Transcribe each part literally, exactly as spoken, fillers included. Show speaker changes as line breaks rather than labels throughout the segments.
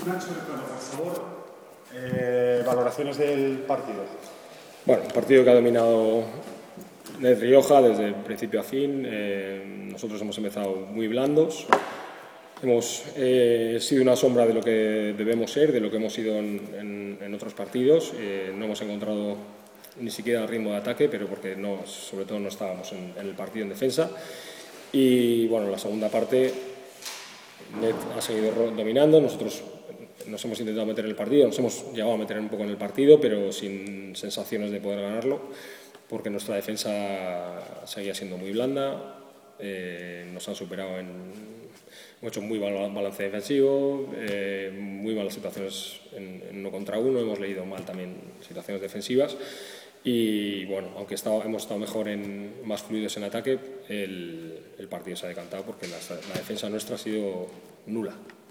Nacho, por favor, eh, valoraciones del partido.
Bueno, un partido que ha dominado de Rioja desde principio a fin. Eh, nosotros hemos empezado muy blandos. Hemos eh, sido una sombra de lo que debemos ser, de lo que hemos sido en, en, en otros partidos. Eh, no hemos encontrado ni siquiera el ritmo de ataque, pero porque no, sobre todo no estábamos en, en el partido en defensa. Y bueno, la segunda parte Net ha seguido dominando. Nosotros nos hemos intentado meter en el partido, nos hemos llegado a meter un poco en el partido, pero sin sensaciones de poder ganarlo, porque nuestra defensa seguía siendo muy blanda. Eh, nos han superado en... Hemos hecho muy mal balance defensivo, eh, muy malas situaciones en, en uno contra uno, hemos leído mal también situaciones defensivas y bueno, aunque estado, hemos estado mejor en más fluidos en ataque, el, el partido se ha decantado porque la, la defensa nuestra ha sido nula.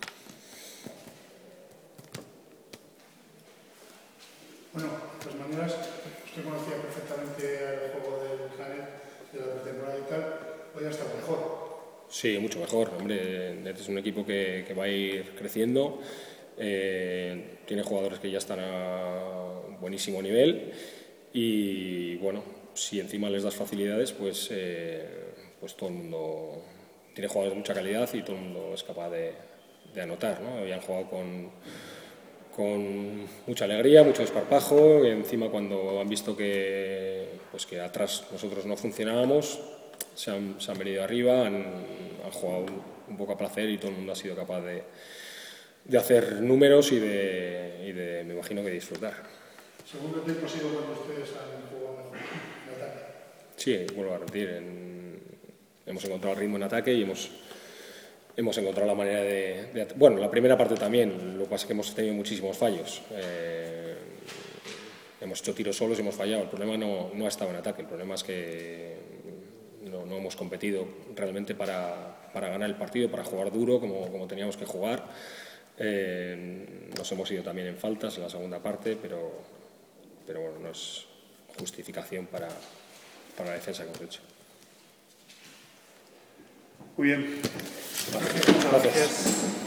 Bueno, de todas maneras, usted conocía perfectamente el juego del Canet, de la pretemporada y tal, hoy ha estado mejor.
Sí, mucho mejor. Hombre, es un equipo que, que va a ir creciendo, eh, tiene jugadores que ya están a buenísimo nivel y bueno, si encima les das facilidades, pues, eh, pues todo el mundo tiene jugadores de mucha calidad y todo el mundo es capaz de, de anotar, ¿no? Habían jugado con, con mucha alegría, mucho desparpajo y encima cuando han visto que, pues que atrás nosotros no funcionábamos, Se han, se han venido arriba, han, han jugado un, un poco a placer y todo el mundo ha sido capaz de, de hacer números y de, y de, me imagino que disfrutar.
¿Segundo tiempo ha sido cuando ustedes han jugado mejor en ataque?
Sí, vuelvo a repetir, en, hemos encontrado el ritmo en ataque y hemos, hemos encontrado la manera de, de... Bueno, la primera parte también, lo que pasa es que hemos tenido muchísimos fallos. Eh, hemos hecho tiros solos y hemos fallado. El problema no, no ha estado en ataque, el problema es que No, no hemos competido realmente para, para ganar el partido, para jugar duro como, como teníamos que jugar. Eh, nos hemos ido también en faltas en la segunda parte, pero, pero bueno, no es justificación para, para la defensa que hemos hecho.
Muy bien.
Gracias. Gracias.